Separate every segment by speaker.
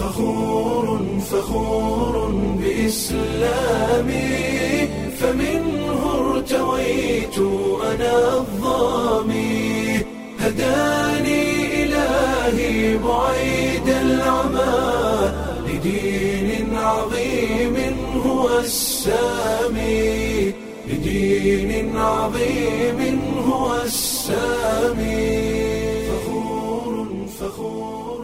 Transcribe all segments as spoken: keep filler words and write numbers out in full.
Speaker 1: فخور فخور بإسلامي فمنه ارتويت أنا الظامي هداني إلهي بعيد العمى لدين عظيم هو السامي لدين عظيم هو السامي فخور فخور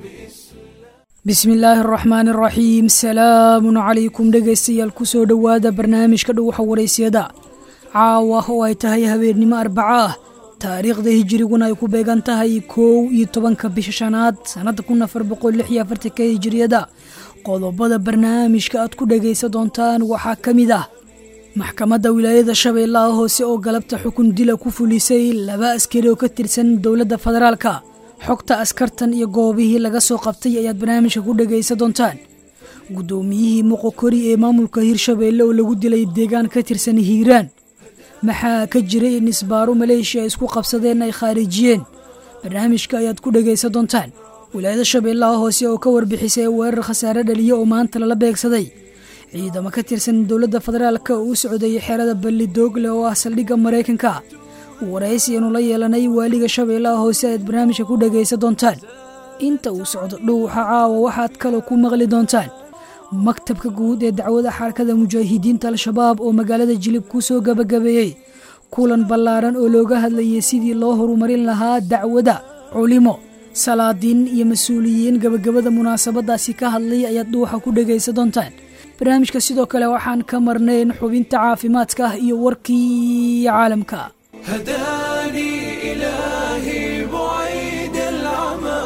Speaker 2: بسم الله الرحمن الرحيم سلام عليكم dhegeystayaal ku soo dhawaada barnaamijka dhuuxa wareysyada caawa oo ay tahay habeenimo arbaca ah taariikhda hijriguna ay ku beegan tahay kow iyo tobanka bisha shanaad sanada kun afar boqol lix iyo afartan hijriyada qodobada barnaamijka aad ku dhageysan doontaan waxaa kamid ah maxkamadda wilaayada Shabeellaha Hoose oo galabta xukun dila ku fulisay laba askari oo ka tirsan dawladda federaalka xogta askartan iyo goobihii laga soo qabtay ayaad barnaamijka ku dhageysan doontaan gudoomiyihii Moqokori ee maamulka Hirshabeelle oo lagu dilay deegaan ka tirsan Hiiraan maxaa ka jiray in isbaaro Malaysia isku qabsadeen ay khaarijiyeen barnaamijka ayaad ku dhageysan doontaan wilaayada Shabeellaha Hoose oo ka warbixisay weerar khasaare dhaliya oo maanta la beegsaday ciidamo ka tirsan dawladda federaalka oo socday xeerada Ballidogle oo ah saldhigga Mareykanka waraysi inuu la yeelanay waaliga Shabeellaha Hoose ee barnaamijka ku dhageysan doontaan inta uu socdo dhuuxa caawa waxaad kale ku maqli doontaan maktabka guud ee dacwada xarakada mujaahidiinta al-shabaab oo magaalada Jilib ku soo gabagabeeyay kulan ballaaran oo looga hadlayay sidii loo horumarin lahaa dacwada culimo salaadiin iyo mas'uuliyiin gabagabada munaasabadaasi ka hadlay ayaad dhuuxa ku dhageysan doontaan barnaamijka sidoo kale waxaan ka marnayn xubinta caafimaadka iyo warkii caalamka
Speaker 1: هداني إلهي بعيد العمى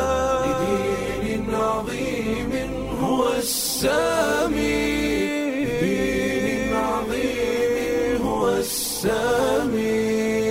Speaker 1: لدين عظيم هو السامي لدين عظيم هو السامي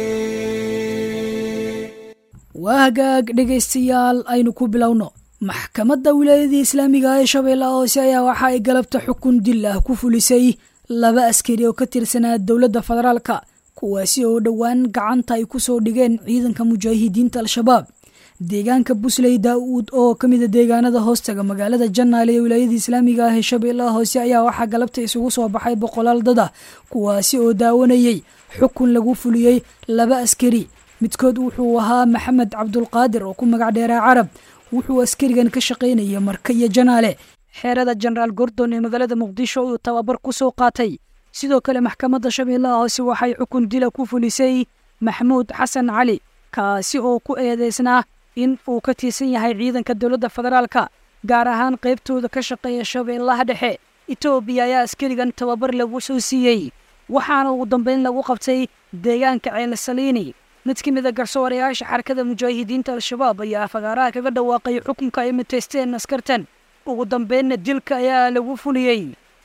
Speaker 2: waagaag dhegeystayaal aynu ku bilowno maxkamadda wilaayada islaamiga ee Shabeellaha Hoose ayaa waxa ay galabta xukun dil ah ku fulisay laba askari oo ka tirsanaa dawladda federaalka kuwaasi oo dhawaan gacanta ay ku soo dhigeen ciidanka mujaahidiinta al-shabaab deegaanka Busley Daawud oo kamid ah deegaanada hoostaga magaalada Janaale ee wilaayada islaamiga ah ee Shabeellaha Hoose ayaa waxa galabta isugu soo baxay boqolaal dad ah kuwaasi oo daawanayay xukun lagu fuliyay laba askari midkood wuxuu ahaa Maxamed Cabdul Qaadir oo ku magac dheeraa Carab wuxuu askarigan ka shaqeynayay Marka iyo Janaale xeerada General Gordon ee magaalada Muqdisho oo tababar ku soo qaatay sidoo kale maxkamadda Shabeellaha Hoose waxay xukun dila ku fulisay Maxmuud Xasan Cali kaasi oo ku eedeysnaa in uu ka tirsan yahay ciidanka dawladda federaalka gaar ahaan qaybtooda ka shaqeeya Shabeellaha Dhexe Itoobiya ayaa askarigan tababar lagu soo siiyay waxaana ugu dambeyn lagu qabtay deegaanka Ceel Saliini mid ka mid ah garsoorayaasha xarakada mujaahidiinta al-shabaab ayaa fagaaraha kaga dhawaaqay xukunka ay mataysteen askartan ugu dambeynna dilka ayaa lagu fuliyay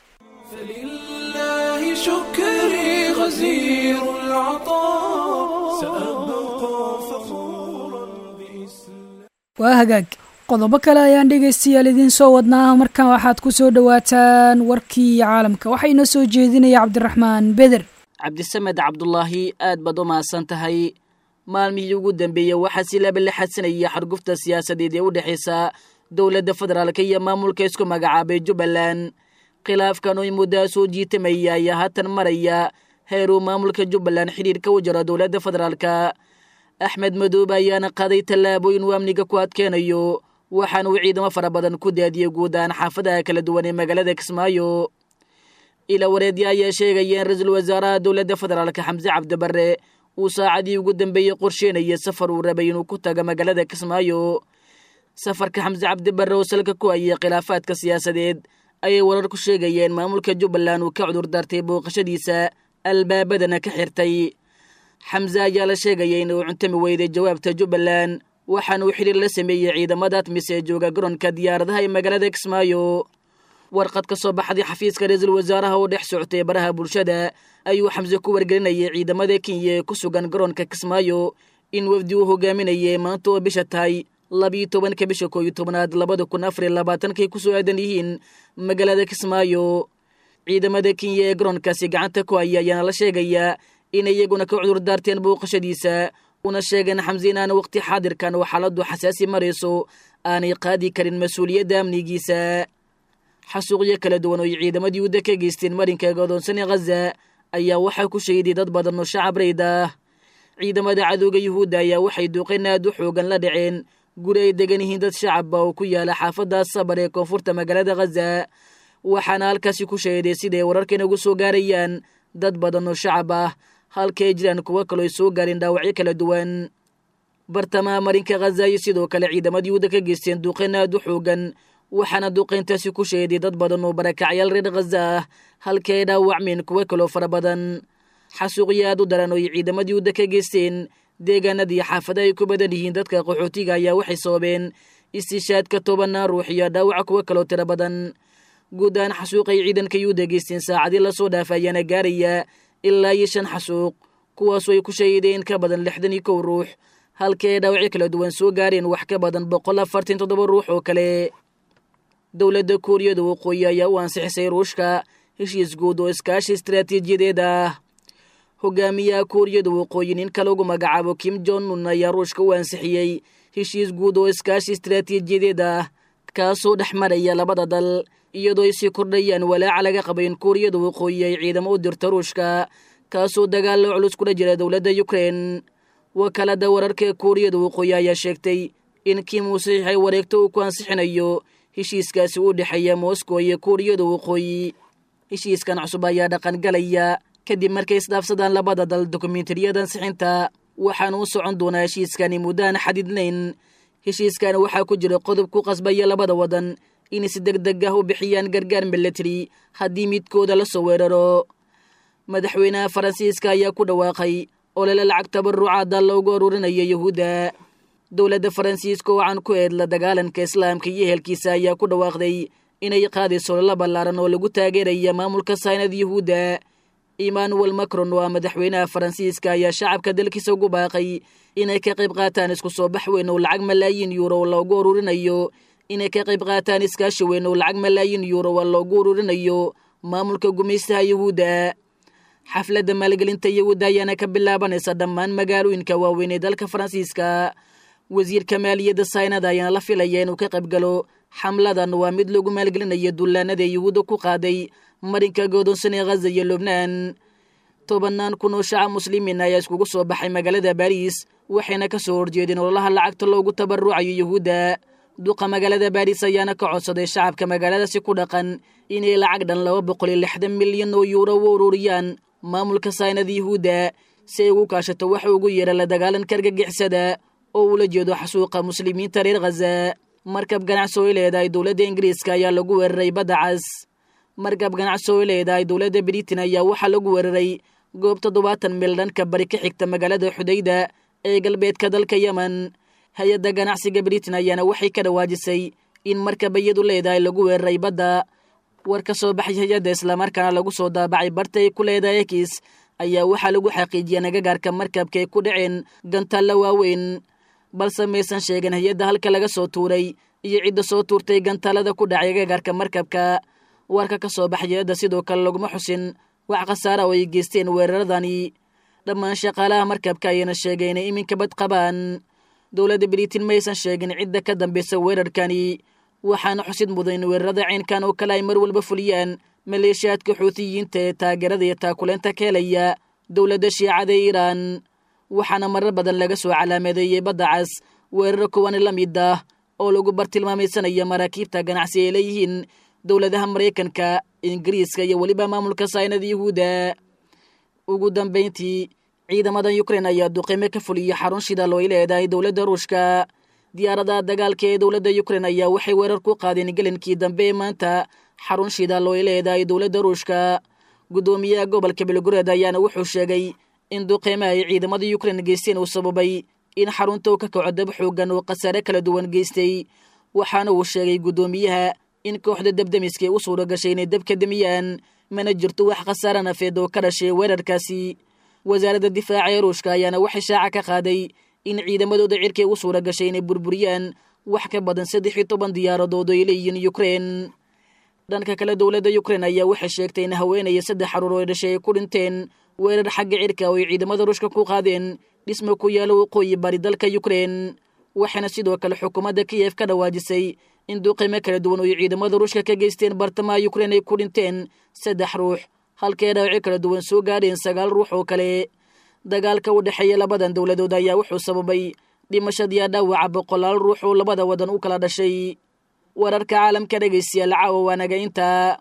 Speaker 1: فلله شكري غزير العطاء سأبقى فخورا بإسلام
Speaker 2: waagaag qodobo kale ayaan dhegeystayaal idin soo wadnaa markan waxaad ku soo dhawaataan warkii caalamka waxayna soo jeedinaya Cabdiraxmaan Beder
Speaker 3: Cabdisamed Cabdullaahi aad baad u maasan tahay maalmihii ugu dambeeyay waxaa si laba la xadsanaya xargufta siyaasadeed ee u dhaxaysa dawladda federaalka iyo maamulka isku magacaabay Jubbaland khilaafkan oo muddo soo jiitamaya ayaa haatan maraya heeruu maamulka Jubbaland xiriirka u jira dawladda federaalka Axmed Madoobe ayaana qaaday tallaabooyin uu amniga ku adkeenayo waxaana uu ciidamo fara badan ku daadiyay guud ahaan xaafadaha kala duwan ee magaalada Kismaayo ila wareedii ayaa sheegaya in ra'iisul wasaaraha dawladda federaalka Xamse Cabdi Barre uu saacadii ugu dambeeyay qorsheynaya safar uu rabay inuu ku tago magaalada Kismaayo safarka Xamse Cabdi Barre oo salka ku ayay khilaafaadka siyaasadeed ayay warar ku sheegayeen maamulka Jubbaland uu ka cudur daartay booqashadiisa albaabadana ka xirtay Xamse ayaa la sheegay inuu cuntami weyday jawaabta Jubbaland waxaana uu xiriir la sameeyay ciidamada mise jooga garoonka diyaaradaha ee magaalada Kismaayo warqad ka soo baxday xafiiska ra'iisul wasaaraha oo dhex socotay baraha bulshada ayuu Xamse ku wargelinayay ciidamada Kenya ee ku sugan garoonka Kismaayo in wafdi uu hogaaminayay maanta oo bisha tahay laba iyo tobanka bisha koob iyo tobnaad labada kun afar iyo labaatan ku soo aadan yihiin magaalada Kismaayo ciidamada Kenya ee garoonkaasi gacanta ku hayay ayaana la sheegayaa in iyaguna ka cudur daarteen booqashadiisa una sheegeen xamse inaan waqti xaadirkan oo xaaladdu xasaasi marayso aanay qaadi karin mas-uuliyadda amnigiisa. xasuuqyo kala duwan oo ciidamadii yuhuudda ka geysteen marinka godoonsan ee ghaza ayaa waxaa ku shahiday dad badan oo shacab rayd ah. ciidamada cadowga yuhuudda ayaa waxay duqeen aad u xoogan la dhaceen guri ay degan yihiin dad shacabba oo ku yaala xaafadda sabar ee koonfurta magaalada ghaza, waxaana halkaasi ku shahiday siday wararkan ugu soo gaarayaan dad badan oo shacab ah, halka ay jiraan kuwo kaloo ay soo gaareen dhaawacyo kala duwan. bartamaha marinka ghaza iyo sidoo kale ciidamadii yuhuudda ka geysteen duqeen aad u xoogan, waxaana duqeyntaasi ku shahiday dad badan oo barakacyaal reer ghaza ah, halka ay dhaawacmeen kuwo kaloo fara badan. xasuuqyo aad u daran oo ay ciidamadii yuhuudda ka geysteen deegaanadii xaafadaha ay ku badan yihiin dadka qaxootiga ayaa waxay sababeen istishaadka tobanaan ruux iyo dhaawaca kuwo kaloo tiro badan. guud ahaan xasuuqay ciidanka yuhuudda geysteen saacadii lasoo dhaafay ayaana gaaraya ilaa iyo shan xasuuq, kuwaasoo ay ku shahiideen ka badan lixdan iyo kow ruux, halka ay dhaawacyo kala duwan soo gaareen wax ka badan boqol afartan toddoba ruux oo kale. dowladda kuuriyada waqooyi ayaa u ansixisay ruushka heshiis guud oo iskaashi istaraatiijiyadeed ah. hogaamiyaha kuuriyada waqooyi ninka lagu magacaabo kim jong un ayaa ruushka u ansixiyey heshiis guud oo iskaashi istaraatiijiyadeed ah, kaasoo dhex maraya labada dal, iyadoo ay sii kordhayaan walaaca laga qabayn kuuriyada waqooyi ay ciidamo u dirta ruushka, kaasoo dagaallo culus kula jira dowladda Ukraine. wakaalada wararka ee kuuriyada waqooyi ayaa sheegtay in kim uu saxiixay wareegto uu ku ansixinayo heshiiskaasi u dhexeeya Moscow iyo kuuriyada waqooyi. heshiiskan cusub ayaa dhaqan galaya kadib markay isdhaafsadaan labada dal dokumentariyadan ansixinta, waxaana u socon doonaa heshiiskani muddaan xadidnayn. heshiiskan waxaa ku jira qodob ku qasbaya labada wadan inay si deg deg ah u bixiyaan gargaar military haddii midkooda la soo weeraro. madaxweynaha faransiiska ayaa ku dhawaaqay olole lacag tabarucaada loogu ururinayo yuhuudda. dowladda faransiiska oo caan ku eed la dagaalanka islaamka iyo ehelkiisa ayaa ku dhawaaqday inay qaadayso olole ballaaran oo lagu taageeraya maamulka saynada yuhuudda. emmanuel macron oo ah madaxweynaha faransiiska ayaa shacabka dalkiisa ugu baaqay inay ka qayb qaataan isku soo bax weyn oo lacag malaayiin yuuro oo loogu ururinayo inay ka qayb qaataan iskaashi weyn oo lacag malaayiin yuuro oo loogu ururinayo maamulka gumaystaha yuhuudda. xafladda maalgelinta yuhuudda ayaana ka bilaabanaysa dhammaan magaalooyinka waaweyn ee dalka faransiiska. wasiirka maaliyadda saynada ayaana la filaya inuu ka qayb galo xamladan, waa mid lagu maalgelinayo dullaanada yuhuudda ku qaaday marinka godoonsan ee ghaza iyo lubnaan. tobanaan kun oo shacab muslimiin ayaa iskugu soo baxay magaalada baariis, waxayna ka soo horjeedeen ololaha lacagta loogu tabarucayo yuhuudda. duqa magaalada baariis ayaana ka codsaday shacabka magaaladaasi ku dhaqan inay lacag dhan laba boqol iyo lixdan milyan oo yuuro u ururiyaan maamulka saynada yuhuudda si ay ugu kaashato waxa ugu yeera la dagaalanka argagixisada oo ula jeedo xasuuqa muslimiinta reer ghaza. markab ganacsi oo ay leedahay dowladda ingiriiska ayaa lagu weeraray badda cas. markab ganacsi oo ay leedahay dowladda britain ayaa waxaa lagu weeraray goob toddobaatan mil dhanka bari ka xigta magaalada xudayda ee galbeedka dalka yemen. hay-adda ganacsiga britain ayaana waxay ka dhawaajisay in markab iyadu leedahay lagu weeraray badda. war ka soo baxay hay-adda islamarkaana lagu soo daabacay barta ay ku leedahay ekis ayaa waxaa lagu xaqiijiyay nagagaarka markabka ay ku dhaceen gantaalla waaweyn, balse maysan sheegin hay-adda halka laga soo tuuray iyo cidda soo tuurtay gantaalada ku dhacay agagaarka markabka. warka ka soo baxay hay-adda sidoo kale laguma xusin wax khasaara oo ay geysteen weeraradani. dhammaan shaqaalaha markabka ayayna sheegay inay iminka bad qabaan. dowladda britain maysan sheegin cidda ka dambaysa weerarkani, waxaana xusid mudan in weerarada caynkan oo kale ay mar walba fuliyaan maleeshiyaadka xuutiyiinta ee taageerada iyo taakuleenta ka helaya dowladda shiicada ee iiraan. waxaana marar badan laga soo calaameedeeyey badda cas weeraro kuwan la mid ah oo lagu bartilmaamaysanaya maraakiibta ganacsi ay leeyihiin dowladaha maraykanka, ingiriiska iyo weliba maamulka saynada yuhuudda. ugu dambayntii ciidamadan Ukraine ayaa duqeyme ka fuliyay xarun shidaal oo ay leedahay dowladda ruushka. diyaaradaha dagaalka ee dowladda Ukraine ayaa waxay weerar ku qaadeen gelinkii dambe ee maanta xarun shidaal oo ay leedahay dowladda ruushka. gudoomiyaha gobolka Belgorod ayaana wuxuu sheegay in duqeymaha ay ciidamada Ukraine geysteen uu sababay in xarunta uu ka kaco dab xoogan oo khasaare kala duwan geystay. waxaana uu sheegay gudoomiyaha in kooxda dabdamiska u suura gashay inay dabka damiyaan, mana jirto wax khasaare nafeed oo ka dhashay weerarkaasi. wasaaradda difaaca ee ruushka ayaana waxay shaaca ka qaaday in ciidamadooda cirkay u suura gashay inay burburiyaan wax ka badan saddex iyo toban diyaaradood oo ay leeyihiin Ukraine. dhanka kale dowladda Ukraine ayaa waxay sheegtay in haweenaya saddex xaruur oo dhashay ay ku dhinteen weerar xagga cirka oo ay ciidamada ruushka ku qaadeen dhismo ku yaala waqooyi bari dalka Ukraine waxaana sidoo kale xukuumadda Kiev ka dhawaajisay in duqeymo kala duwan oo ciidamada Ruushka ka geysteen bartamaha Ukraine ay ku dhinteen saddex ruux halkee dhaawac kala duwan soo gaadheen sagaal ruux oo kale dagaalka u dhaxeeya labadan dawladood ayaa wuxuu sababay dhimashada dhaawaca boqolaal ruux oo labada wadan u kala dhashay wararka caalamka dhageysiya lacaawa waanaga inta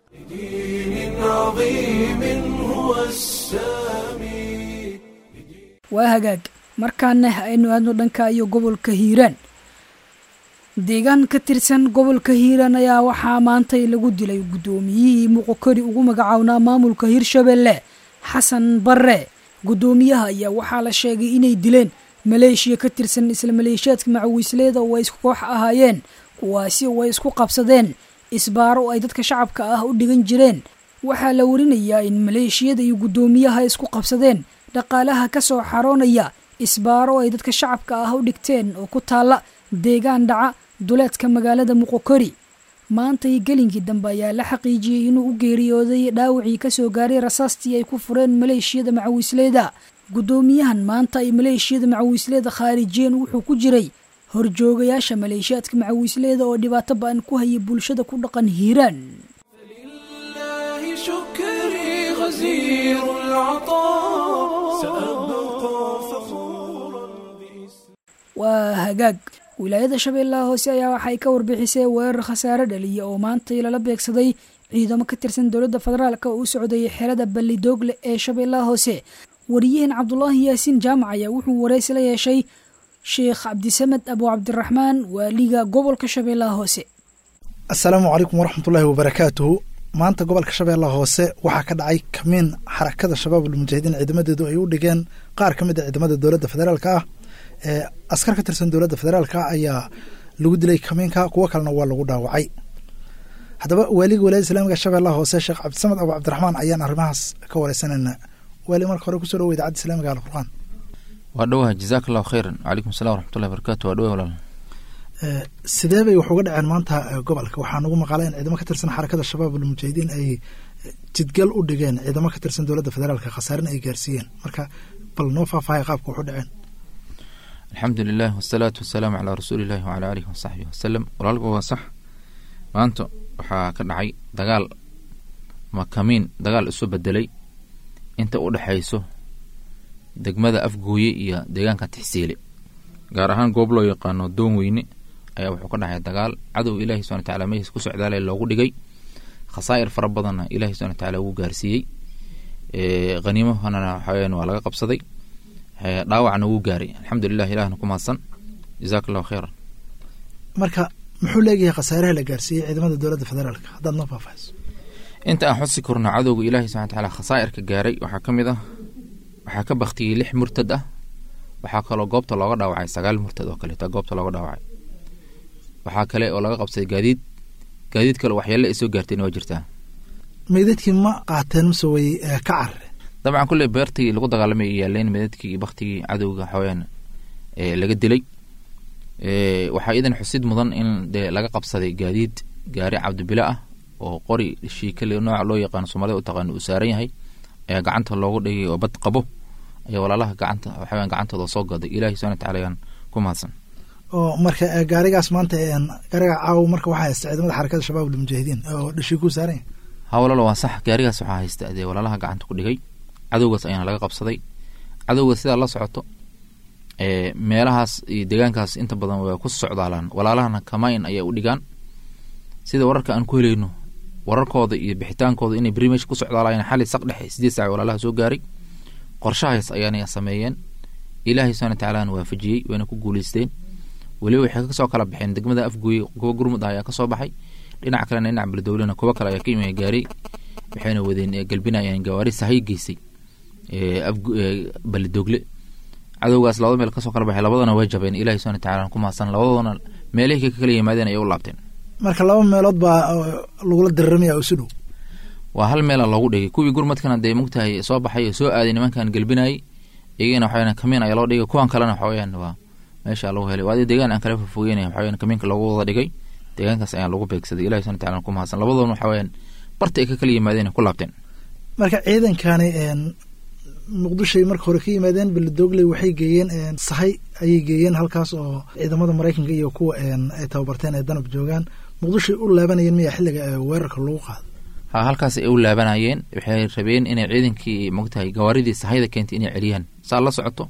Speaker 2: waa hagaag markaana aynu aadno dhanka iyo gobolka Hiiraan deegaan ka tirsan gobolka Hiiraan ayaa waxaa maantay lagu dilay gudoomiyihii Muqokori ugu magacaawna maamulka Hirshabelle Xasan Barre gudoomiyaha ayaa waxaa la sheegay inay dileen maleeshiya ka tirsan isla maleeshiyaadka macawisleeda oo isku koox ahaayeen kuwaasi way isku qabsadeen isbaaro ay dadka shacabka ah u dhigan jireen waxaa la warinayaa in maleeshiyada iyo gudoomiyaha isku qabsadeen dhaqaalaha ka soo xaroonaya isbaaro ay dadka shacabka ah u dhigteen oo ku taala deegaan dhaca duleedka magaalada Muqokori maanta gelinkii dambe ayaa la xaqiijiyay inuu u geeriyooday dhaawacii ka soo gaaray rasaastii ay ku fureen maleeshiyada macawisleeda gudoomiyahan maanta ay maleeshiyada macawisleeda khaarijeen wuxuu ku jiray horjoogayaasha maleeshiyaadka macawisleeda oo dhibaato baan ku hayay bulshada ku dhaqan Hiiraan
Speaker 1: lillahi shukri ghazir al'ata sa'abqa fakhuran bi'ismi
Speaker 2: waa hagaag wilaayada Shabeellaha Hoose ayaa waxay ka warbixisay weerar khasaare dhaliya oo maanta la beegsaday ciidamo ka tirsan dawladda federaalka oo u socday xerada Ballidogle ee Shabeellaha Hoose wariyahan Cabdullaahi Yaasiin Jaamac ayaa wuxuu wareysi la yeeshay Sheekh Cabdisamad Abu Cabdirahmaan waaliga gobolka Shabeellaha Hoose
Speaker 4: Assalaamu calaykum waraxmatullaahi wabarakaatuh maanta gobolka Shabeellaha Hoose waxaa ka dhacay kamiin xarakada shabaabul mujaahidiin ciidamadeedu ay u dhigeen qaar ka mid ah ciidamada dawladda federaalka ah ee askar ka tirsan dawladda federaalka ayaa lagu dilay kamiinka kuwa kalena waa lagu dhaawacay haddaba waaliga walaayada islaamiga Shabeellaha Hoose Sheekh Cabdisamad Abu Cabdirahmaan ayaan arrimahaas ka wareysanayna waali marka hore ku soo dhaweeyay idaacadda islaamiga al-Qur'aan
Speaker 5: waa dhawaha jazakallahu khairan alaykum salaam warahmatullahi wabarakatuh waa dhawaha walaal
Speaker 4: ee sidee bay wax uga dhaceen maanta gobolka waxaa nagu maqaleen ciidamo ka tirsan xarakada shabaabul mujaahidiin ay jidgal u dhigeen ciidamo ka tirsan dawladda federaalka khasaarina ay gaarsiiyeen marka bal noo faahfaahay qaabka wax u dhaceen
Speaker 5: alxamdulilah wasalaatu wasalaamu calaa rasuulillahi wacalaa aalihi wasaxbihi wasalam walaalka waa sax maanta waxaa ka dhacay dagaal ma kamiin dagaal isu bedelay inta u dhaxayso degmada Afgooye iyo deegaanka Tixsiile gaar ahaan goob loo yaqaano Doon Weyne ayaa wuxuu ka dhacay dagaal cadow Ilaahay subhanahu wa ta'ala meesha ku socdaalay loogu dhigay khasaa'ir fara badan Ilaahay subhanahu wa ta'ala uu gaarsiiyay ee qaniimo hanana waxaan waa laga qabsaday ee dhaawacna uu gaaray alxamdulillah Ilaahna ku mahadsan jazakallahu khairan
Speaker 4: marka muxuu leeyahay khasaaraha la gaarsiiyay ciidamada dawladda federaalka hadda noo faahfaahiso
Speaker 5: inta aan xusi karno cadowga Ilaahay subhanahu wa ta'ala khasaa'irka gaaray waxa kamid ah waxaa ka baqtiyay lix murtad ah waxaa kaloo goobta looga dhaawacay sagaal murtad oo kale ta goobta looga dhaawacay waxaa kale oo laga qabsaday gaadiid gaadiid kale waxyeello ay soo gaartay waa jirtaa
Speaker 4: meedadkii ma qaateen mise way ka carreen
Speaker 5: dabcan kulli beertii lagu dagaalamay yaaleen meedadkii iyo baqtigii cadowga xawayaan ee laga dilay ee waxaa idan xusid mudan in laga qabsaday gaadiid gaari cabdibila ah oo qori shiikale nooc loo yaqaan Soomaalida u taqaan u saaran yahay ee gacanta loogu dhigay oo bad qabo ay walaalaha gacanta waxaan gacantooda soo gaday Ilaahay subhanahu wa ta'ala ku mahadsan
Speaker 4: oo marka gaarigaas maanta een gaariga caaw marka waxa haysta ciidamada xarakada shabaabul mujaahidiin oo dhishii ku saaran
Speaker 5: hawlalo waa sax gaarigaas waxa haysta ee walaalaha gacanta ku dhigay cadowgaas ayana laga qabsaday cadowga sida la socoto ee meelahaas iyo deegaankaas inta badan way ku socdaalaan walaalahana kamayn ayay u dhigaan sida wararka aan ku helayno wararkooda iyo bixitaankooda inay brimesh ku socdaalayeen xalli saq dhexe sideed saac walaalaha soo gaaray qorshahaas ayaana sameeyeen Ilaahay subhanahu wa ta'ala waafajiyay wayna ku guuleysteen wali waxay ka soo kala baxeen degmada Afgooye kuwa gurmud ayaa ka soo baxay dhinaca kale dhinaca Baldoolena kuwa kale ayaa ka imay gaari waxayna wadeen galbinayaan gawaari sahay geysay ee Afgooye Baldogle cadowgaas labada meel ka soo kala baxay labadana way jabeen Ilaahay subhanahu wa ta'ala ku mahadsan labadana meelaha ka kala yimaadeen ay u laabteen
Speaker 4: marka laba meelood baa lagu dirirmaya oo sidoo
Speaker 5: waa hal meel loogu dhigay kuwii gurmadkana day mugtahay soo baxay soo aaday nimankan galbinay iyagana waxayna kamiin ay loo dhigay kuwan kalena waxayaan waa meesha lagu helay waa deegaan aan kala fogeynay waxayna kamiinka lagu wada dhigay deegaankaas ayaa lagu beegsaday Ilaahay subhanahu wa ta'ala ku mahadsan labadoodna waxayaan barta ay ka kala yimaadeen ku laabteen
Speaker 4: marka ciidankani een muqdishoay marka hore ka yimaadeen beledogley waxay geeyeen sahay ayay geeyeen halkaas oo ciidamada maraykanka iyo kuwa ay tababarteen ay danab joogaan muqdishoay u laabanayeen miyaa xilliga weerarka lagu qaado
Speaker 5: ha halkaas ay u laabanayeen waxay rabeen inay ciidankii mogtahay gawaaridii sahayda keentay inay celiyaan saa la socoto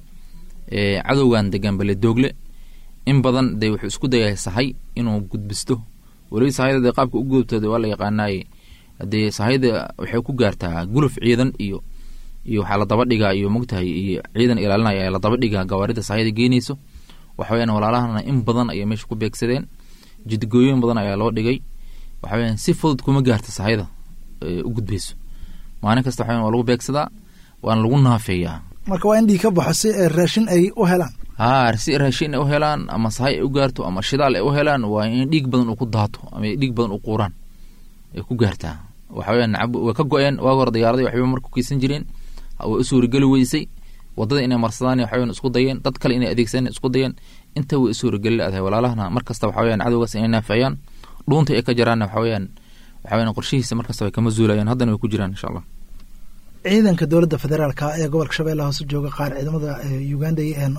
Speaker 5: cadowgan degan beledogle in badan dee wuxuu isku dayahay sahay inuu gudbisto weli sahayda dee qaabka u goobtooda waa la yaqaanaaye haddee sahayda waxay ku gaartaa guluf ciidan iyo iyo waxaa la daba dhigaa iyo mogtahay iyo ciidan ilaalinaya ayaa la daba dhigaa gawaarida sahayda geynayso waxa weyaan walaalahana in badan ayay meesha ku beegsadeen jidgooyin badan ayaa loo dhigay waxa weyaan si fudud kuma gaarta sahayda u gudbayso maalin kasta waxa waa lagu beegsadaa waana lagu naafeeyaa
Speaker 4: marka waa in dhiig ka baxo si raashin ay u helaan
Speaker 5: haa si raashin ay u helaan ama sahay ay u gaarto ama shidaal ay u helaan waa in dhiig badan uu ku daato ama dhiig badan u quuraan ay ku gaartaa waxa weyaan way ka go-een waaga hor diyaaradii waxba marka ku kiisan jireen way u suurageli weysay wadada inay marsadaan waxa weyaan isku dayeen dad kale inay adeegsadaan isku dayeen inta way u suurageli laadahay walaalahana markasta waxa weyaan cadowgaas inay naafeeyaan dhuunta ay ka jiraan waxa weyaan waxa weyaan qorshihiisa markasta way kama zuulayaan haddana way ku jiraan insha allah
Speaker 4: ciidanka dowladda federaalka ee gobolka shabeellaha hoose jooga qaar ciidamada uganda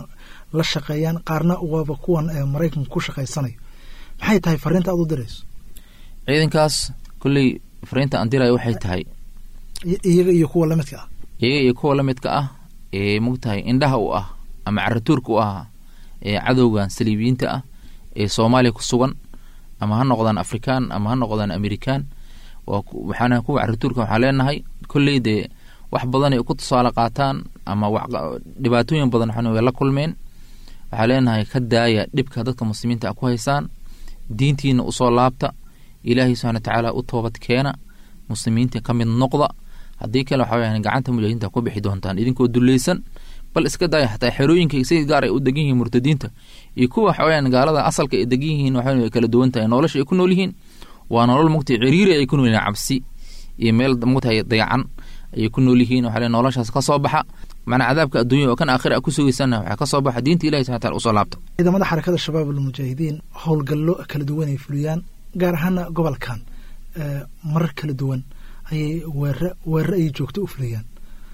Speaker 4: la shaqeeyaan qaarna waaba kuwan maraykanka ku shaqaysanayo maxay tahay fariinta aad u dirayso
Speaker 5: ciidankaas kolley fariinta aan dirayo waxay tahay
Speaker 4: iyaga iyo kuwa lamidka ah
Speaker 5: iyaga iyo kuwa lamidka ah ee mogtahay indhaha u ah ama caratuurka u ah ee cadowgan saliibiyiinta ah ee soomaaliya ku sugan ama ha noqdaan afrikaan ama ha noqdaan amerikaan waxaana kuwa caratuurka waxaa leenahay kolley dee wax badan ay ku tusaale qaataan ama dhibaatooyin badan waxaan way la kulmeen waxaa leenahay ka daaya dhibka dadka muslimiinta ku haysaan diintiina usoo laabta ilaahay subxaana watacaala u toobad keena muslimiinta ka mid noqda haddii kale waxa weyaan gacanta mujaahidiinta ku bixi doontaan idinkoo dulleysan bal iska daaya xataa xerooyinka si gaar ay u degan yihiin murtadiinta iyo kuwa waxa weyaan gaalada asalka ay degan yihiin waxa way kala duwan tahay nolosha ay ku nool yihiin waa nolol mugtay ciriiri ay ku nool yihiin cabsi iyo meel mugtay dayacan ay ku nool yihiin waxa noloshaas ka soo baxa macna cadaabka adduunyo oo kan aakhira ku sugaysana waxa ka soo baxa diinta ilaahay subhanahu wa ta'ala u soo laabto
Speaker 4: ciidamada xarakada shabaab al-mujaahidiin howlgallo kala duwan ay fuliyaan gaar ahaan gobolkan marar kala duwan ayay weerar weerar ay joogto u fuliyaan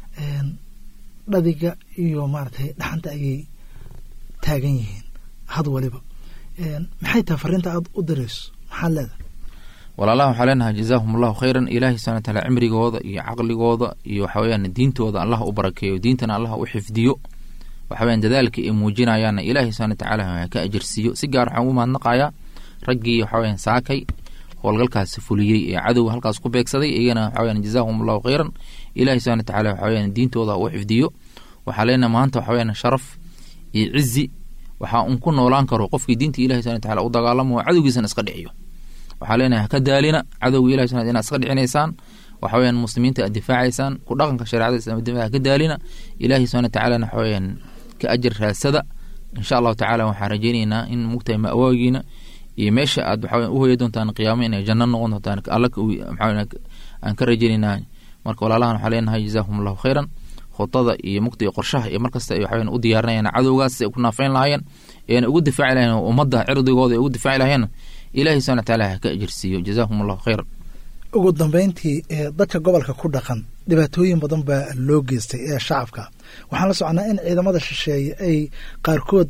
Speaker 4: dhadiga iyo maartay dhaxanta ayay taagan yihiin had waliba maxay tahay fariinta aad u dirayso maxaa leedahay
Speaker 5: walaalaha waxaa leenahay jazaahum allahu khayran ilaahay subhana wa taala cimrigooda iyo caqligooda iyo waxa weyaan diintooda allah u barakeeyo diintana allah u xifdiyo waxa weyaan dadaalka ay muujinayaanna ilaahay subhana wa tacaala ka ajirsiiyo si gaar waxaan ugu mahadnaqayaa raggii waxa weyaan saakay howlgalkaasi fuliyey ee cadowga halkaas ku beegsaday iyagana waxa weyaan jazaahum allahu khayran ilaahay subhana wa tacaala waxa weyaan diintooda u xifdiyo waxaa leenahay maanta waxa weyaan sharaf iyo cizi waxaa un ku noolaan karo qofkii diinta ilahay subhana wa tacaala u dagaalamo oo cadowgiisana iska dhiciyo waxaa leenahay ka daalina cadowga ilahay subhana inaad iska dhicinaysaan waxa weyaan muslimiinta aad difaacaysaan ku dhaqanka shareecada islaamka difaaca ka daalina ilaahay subhana wa tacaala waxa weyaan ka ajir raasada insha allahu tacaala waxaan rajaynaynaa in mugtahay ma'waagiina iyo meesha aad waxa u hoya doontaan qiyaamo inay janno noqon doontaan alla aan ka rajaynaynaa marka walaalahan waxaa leenahay jazaahum allahu khayran khudada iyo mugta iyo qorshaha iyo markasta ay waxaweyaan u diyaarinayaan cadowgaas si ay ku naafeyn lahaayeen eena ugu difaaci lahayeen ummadda cirdigooda ay ugu difaaci lahayeen ilaahay subhana wa tacaala ha ka ajirsiiyo jazaahum allahu khayran
Speaker 4: ugu dambeyntii dadka gobolka ku dhaqan dhibaatooyin badan baa loo geystay ee shacabka waxaan la soconaa in ciidamada shisheeye ay qaarkood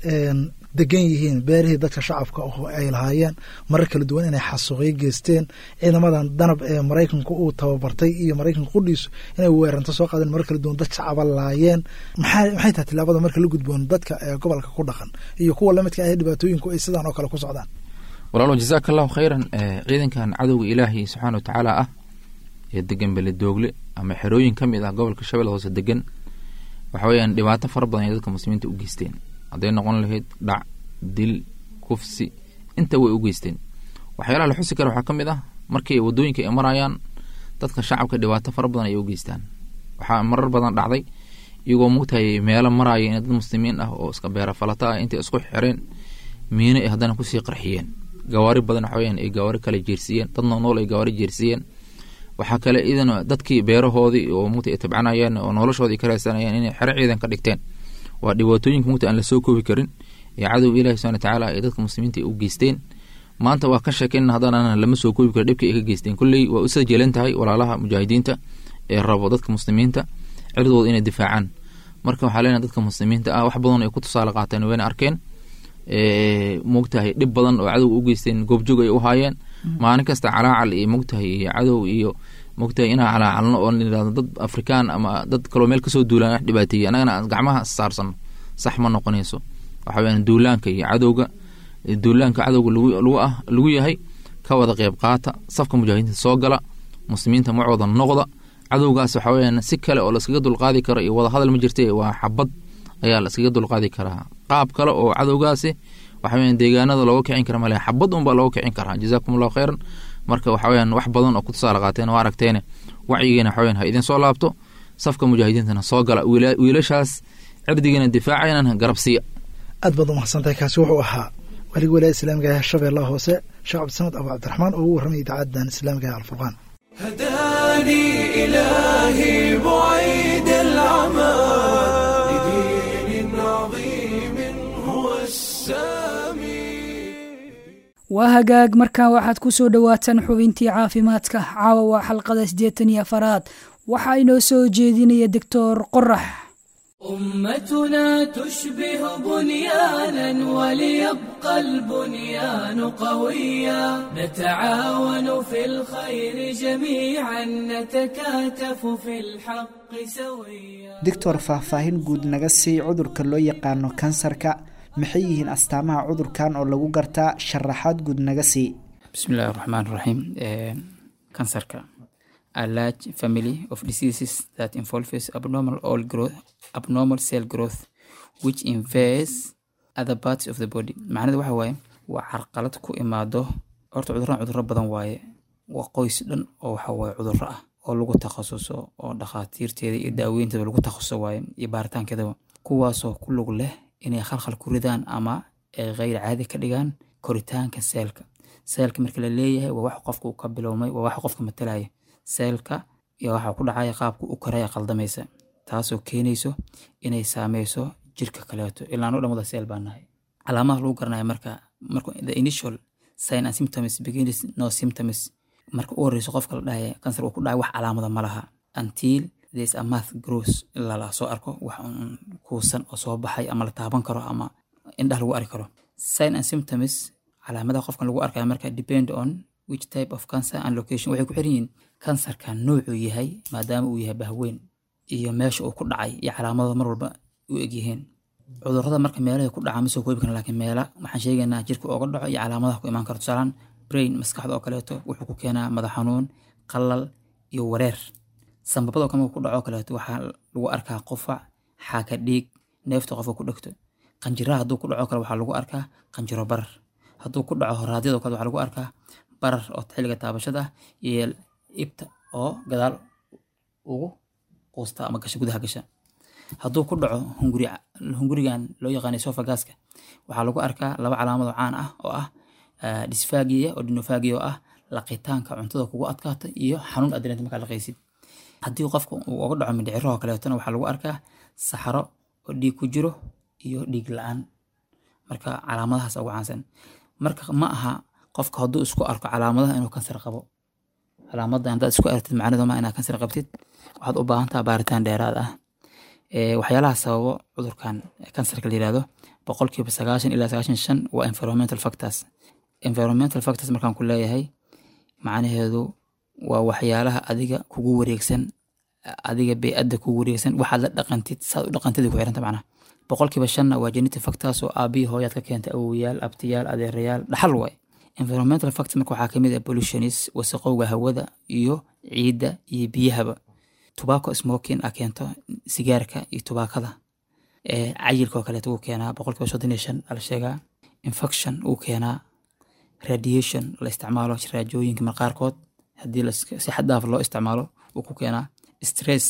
Speaker 4: degan yihiin beerihii dadka shacabka oo ay lahaayeen marar kala duwan inay xasuuqyo geysteen ciidamadan danab ee maraykanku uu tababartay iyo maraykanka qudhiisu inay weeranto soo qaadeen marar kala duwan dad shacaba laayeen maxay maxay tahay tilaabada marka la gudboon dadka ee gobolka ku dhaqan iyo kuwa lamidka ah dhibaatooyinku ay sidaan oo kale ku socdaan
Speaker 5: walaalo jazakallahu khayran ciidankan cadowga ilaahay subxaana wa tacaala ah ee degan beledoogle ama xerooyin ka mid ah gobolka shabeelle hoose degan waxa weeyaan dhibaato fara badan ay dadka muslimiinta u geysteen hadday noqon lahayd dhac dil kufsi inta way u geysteen waxyaalaha la xusi kara waxaa ka mid ah markay wadooyinka ay marayaan dadka shacabka dhibaato fara badan ay u geystaan waxaa marar badan dhacday iyagoo mugtahay meelo maraya in dad muslimiin ah oo iska beera falata ah intay isku xireen miino ay haddana kusii qarxiyeen gawaari badan waxa weyaan ay gawaari kale jeersiiyeen dadna nool ay gawaari jeersiiyeen waxaa kale idan dadkii beerahoodii oo mugta ay tabcanayeen oo noloshoodii ka raadsanayeen inay xero ciidan ka dhigteen waa dhibaatooyinka mugta aan la soo koobi karin ee cadowga ilaahi subhana wa tacaala ay dadka muslimiinta u geysteen maanta waa ka sheekayna haddana lama soo koobi karo dhibka ay ka geysteen kulley waa u sajeelan tahay walaalaha mujaahidiinta ee rabo dadka muslimiinta cirdooda inay difaacaan. marka waxaa leenahay dadka muslimiinta ah wax badan ay ku tusaale qaateen wayna arkeen moogtahay dhib badan oo cadow u geysteen goobjoog ay u haayeen maalin kasta calaacal iyo moogtahay iyo cadow iyo moogtahay inaa calaacalno oo nidhaahdo dad afrikaan ama dad kaloo meel kasoo duulaan wax dhibaateeyey annagana gacmaha saarsano sax ma noqonayso. waxaa weyaan duulaanka iyo cadowga duulaanka cadowga lagu ah lagu yahay ka wada qeyb qaata safka mujaahidiinta soo gala muslimiinta macooda noqda. cadowgaas waxaa weyaan si kale oo laskaga dulqaadi karo iyo wada hadal ma jirta waa xabad ayaa laskaga dulqaadi karaa. qaab kale oo cadowgaasi waxaa weyaan deegaanada looga kicin kara male xabad unbaa looga kicin karaa. jazaakum allahu khayran. marka waxaa weyaan wax badan oo ku tusaale qaateen waa aragteene wacyigeena waxaa weyaan ha idin soo laabto safka mujaahidiintana soo gala wiilashaas cirdigiina difaacaynan garabsiya.
Speaker 4: aad baad umahadsantahay. kaasi wuxuu ahaa waliga wilaayada islaamiga ee shabeellaha hoose sheekh cabdisamad abu cabdiraxmaan oo ugu warramay idaacadan islaamiga ee alfurqaan.
Speaker 1: هداني إلهي بعيد العمى لدين عظيم هو السامي.
Speaker 2: waa hagaag markaa waxaad ku soo dhowaataan xubintii caafimaadka. caawa waa xalqada siddeetan iyo afaraad waxaa inoo soo jeedinaya doctor qorax.
Speaker 1: أمتنا تشبه بنيانا وليبقى البنيان قويا نتعاون في الخير جميعا نتكاتف في الحق سويا.
Speaker 6: دكتور faahfaahin guud naga sii cudurka loo yaqaano kansarka maxay yihiin astaamaha cudurkan oo lagu gartaa sharaxaad guud naga sii.
Speaker 7: bismillahi الرحمن الرحيم. kansarka a large family of diseases that involves abnormal all growth abnormal cell growth which invades other parts of the body. macnaheedu waxa waaye waa carqalad ku imaado horta cudurran cudurro badan waaye waa qoys dhan oo waxa waaye cudurro ah oo lagu takhasuso oo dhakhaatiirteeda iyo daaweynteeda lagu takhasuso waaye iyo baaritaankeeda kuwaasoo ku lug leh inay khalkhal ku ridaan ama ay ghayr caadi ka dhigaan koritaanka seelka. seelka marka la leeyahay waa wax qofka uu ka bilowmay waa wax qofka matalaya seelka iyo waxa ku dhacaya qaabka u koraya qaldamaysa taasoo keenayso inay saameyso jirka kaleeto ilaa noo dhamada seel baan nahay. calaamadaha lagu garanayo marka marka the initial sign and symptoms begins no symptoms marka u horeyso qofka la dhahay kansar uu ku dhacay wax calaamada ma laha until there is a mass growth ilaa la soo arko wax kuusan oo soo baxay ama la taaban karo ama indhaha lagu arki karo. sign and symptoms calaamadaha qofkan lagu arkayo marka depend on which type of cancer and location. waxay ku xiran yihiin kansarka noocuu yahay maadaama uu yahay bahweyn iyo meesha uu ku dhacay iyo calaamado mar walba u egyihiin. cudurrada marka meelaha ku dhaca ma soo koobi karna laakiin meela waxaan sheegaynaa jirka ooga dhaco iyo calaamadaha ku imaan karo. tusaalaan brain maskaxda oo kaleeto wuxuu ku keenaa madax xanuun qalal iyo wareer. sanbabada kama ku dhaco kaleeto waxaa lagu arkaa qufac xaaka dhiig neefta qofka ku dhegto. qanjiraha hadduu ku dhaco kale waxaa lagu arkaa qanjiro barar. hadduu ku dhaco horaadyada kale waxaa lagu arkaa barar oo xilliga taabashada iyo ibta oo gadaal ugu quusta ama gasha gudaha gasha. hadduu ku dhaco hunguri hungurigan loo yaqaan esophaguska waxaa lagu arkaa laba calaamad oo caan ah oo ah dysphagia oo dinophagia oo ah laqitaanka cuntada kugu adkaata iyo xanuun aad dareento markaa laqaysid. haddii qofka uu uga dhaco mindhicirro kaleetona waxaa lagu arkaa saxaro oo dhiig ku jiro iyo dhiig la-aan. marka calaamadahaas ugu caansan. marka ma aha qofka hadduu isku arko calaamadaha inuu kansar qabo. calaamadan haddaad isku aragtid macnaheedu ma inaad kansar qabtid waxaad u baahan tahay baaritaan dheeraad ah. waxyaalaha sababo cudurkan kansarka la yihahdo boqolkiiba sagaashan ilaa sagaashan shan waa environmental factors. environmental factors markaan ku leeyahay macnaheedu waa waxyaalaha adiga kugu wareegsan adiga bey'adda kugu wareegsan waxaad la dhaqantid saad u dhaqantid ku xiranta macnaha. boqolkiiba shanna waa genetic factors oo aabihi hooyaad ka keentay awowayaal abtiyaal adeerayaal dhaxal waay. environmental factors marka waxaa kamid ah pollutionis wasaqowga hawada iyo ciidda iyo biyahaba. tobacco smoking a keento sigaarka iyo tubaakada. cayilka oo kaleeto uu keenaa boqolkiiba soddon iyo shan ala sheegaa. infection uu keenaa. radiation la isticmaalo raajooyinka maqaarkood haddii si xad dhaaf loo isticmaalo uu ku keenaa. stress